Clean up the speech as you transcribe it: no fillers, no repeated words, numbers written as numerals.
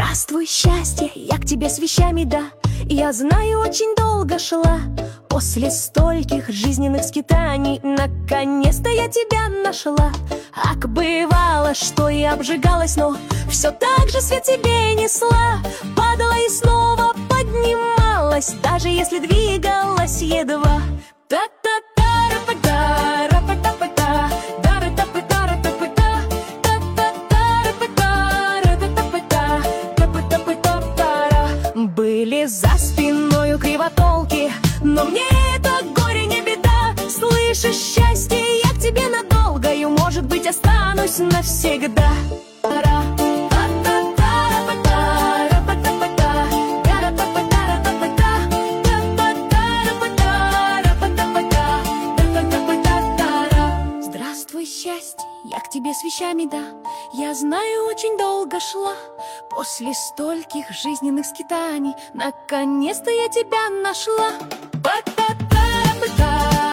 Здравствуй, счастье, я к тебе с вещами, да. Я знаю, очень долго шла. После стольких жизненных скитаний наконец-то я тебя нашла. Ак, бывало, что и обжигалась, но все так же свет тебе несла. Падала и снова поднималась, даже если двигалась едва. Были за спиною кривотолки, но мне это горе не беда. Слышишь, счастье, я к тебе надолгою, может быть, останусь навсегда. Здравствуй, счастье, я к тебе с вещами, да. Я знаю, очень долго шла. После стольких жизненных скитаний наконец-то я тебя нашла.